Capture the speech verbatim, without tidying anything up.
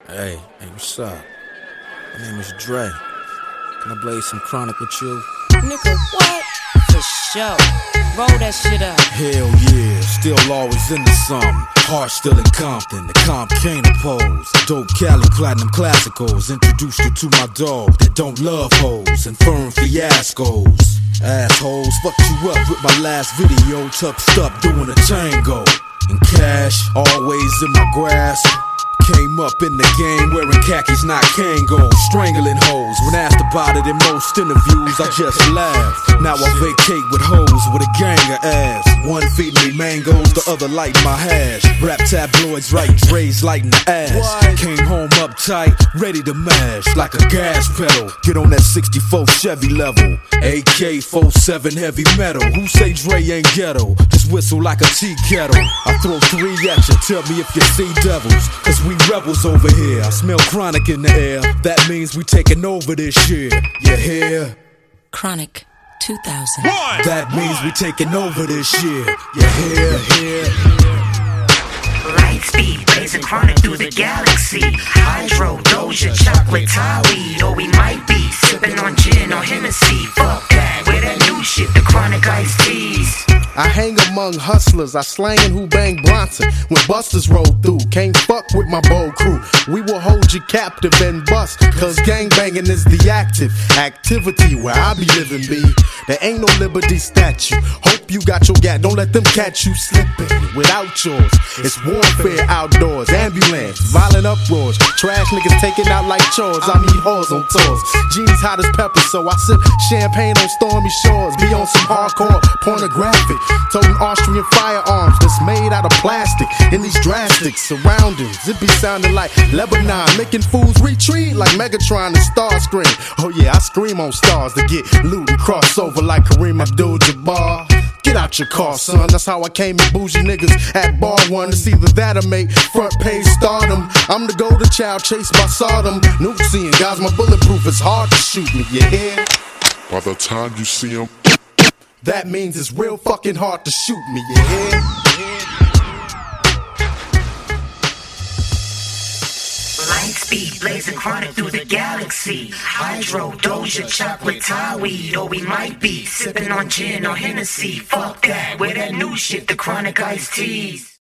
Hey, hey, what's up? My name is Dre. Can I blaze some chronic with you? Nigga, what? For sure. Roll that shit up. Hell yeah, still always into something. Heart still in Compton, the comp can't oppose. Dope Cali platinum classicals. Introduced you to my dog that don't love hoes and firm fiascos. Assholes, fucked you up with my last video. Tucked up doing a tango. And cash, always in my grasp. Came up in the game wearing khakis, not Kangol. Strangling hoes. When asked about it in most interviews, I just laugh. Now I vacate with hoes with a gang of ass. One feeding me mangoes, the other light my hash. Rap tabloids writing Dre's lighting the ass. What? Came home uptight, ready to mash like a gas pedal. Get on that sixty-four Chevy level. A K forty-seven heavy metal. Who say Dre ain't ghetto? Just whistle like a tea kettle. I throw three at you, tell me if you see devils. Cause we rebels over here. I smell chronic in the air. That means we taking over this year. You hear? Chronic two thousand. One. That means we taking over this year. You hear? You hear? Light speed, blazing chronic through the galaxy. Hydro, Doja, chocolate, Thai weed. Or we might be sipping on gin or Hennessy. Fuck that, with that new shit, the chronic iced teas. I hang among hustlers, I slangin' who bang Bronson. When busters roll through, can't fuck with my bold crew. We will hold you captive and bust, cause gangbangin' is the active activity where I be living, B. There ain't no liberty statue. Hope you got your gat, don't let them catch you slipping without yours. It's warfare outdoors, ambulance, violent uproars. Trash niggas taking out like chores, I meet whores on tours. Genies hot as pepper, so I sip champagne on stormy shores. Be on some hardcore pornographic. Toting Austrian firearms that's made out of plastic. In these drastic surroundings, it be sounding like Lebanon, making fools retreat like Megatron and Starscream. Oh yeah, I scream on stars to get loot and cross over like Kareem Abdul-Jabbar. Get out your car, son, that's how I came in bougie niggas at bar one. It's either that or make front page stardom. I'm the golden child chased by Sodom. Nuke seeing guys, my bulletproof is hard to shoot me, you hear? By the time you see him, that means it's real fucking hard to shoot me, you hear? Light speed, blazing chronic through the galaxy. Hydro, Doja, chocolate, Thai weed. Or we might be sipping on gin or Hennessy. Fuck that, with that new shit, the chronic iced teas.